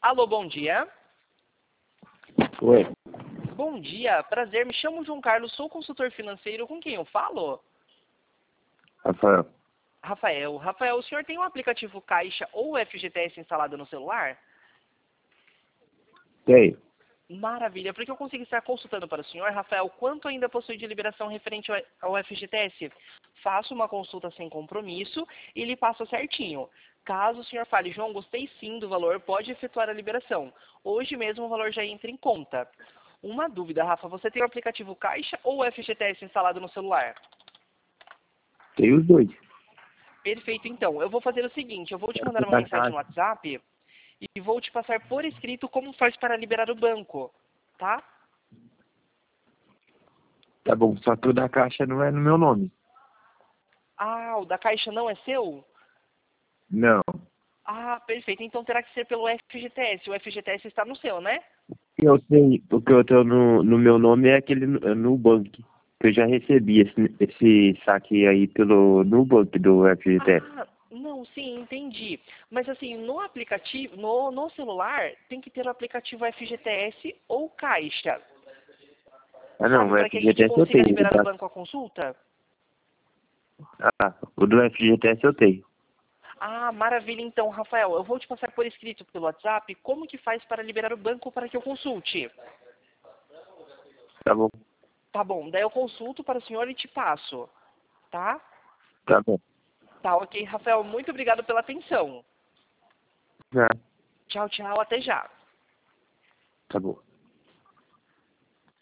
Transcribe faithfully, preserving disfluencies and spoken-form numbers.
Alô, bom dia. Oi, Bom dia, prazer, me chamo João Carlos, sou consultor financeiro, com quem eu falo? Rafael. Rafael. Rafael, o senhor tem um aplicativo Caixa ou F G T S instalado no celular? Tem. Maravilha, porque eu consigo estar consultando para o senhor, Rafael, quanto ainda possui de liberação referente ao ao F G T S. Faço uma consulta sem compromisso e lhe passo certinho. Caso o senhor fale, João, gostei sim do valor, pode efetuar a liberação. Hoje mesmo o valor já entra em conta. Uma dúvida, Rafa, você tem o aplicativo Caixa ou F G T S instalado no celular? Tem os dois. Perfeito, então. Eu vou fazer o seguinte, eu vou te mandar uma Da mensagem no Caixa. WhatsApp e vou te passar por escrito como faz para liberar o banco, tá? Tá bom, só que o da Caixa não é no meu nome. Ah, o da Caixa não é seu? Não. Ah, perfeito. Então terá que ser pelo F G T S. O F G T S está no seu, né? Eu sei, o que eu tenho no, no meu nome é aquele Nu- Nubank. Que eu já recebi esse, esse saque aí pelo Nubank do F G T S. Ah, não, sim, entendi. Mas assim, no aplicativo, no, no celular, tem que ter o aplicativo F G T S ou Caixa. Ah não, Sabe, o para que a gente F G T S eu consiga tenho. O liberar o da- banco à consulta? Ah, o do F G T S eu tenho. Ah, maravilha. Então, Rafael, eu vou te passar por escrito pelo WhatsApp como que faz para liberar o banco para que eu consulte. Tá bom, Tá bom, daí eu consulto para o senhor e te passo, tá? tá bom. Tá, ok, Rafael, muito obrigado pela atenção. Ah, Tchau, tchau, até já. tá bom.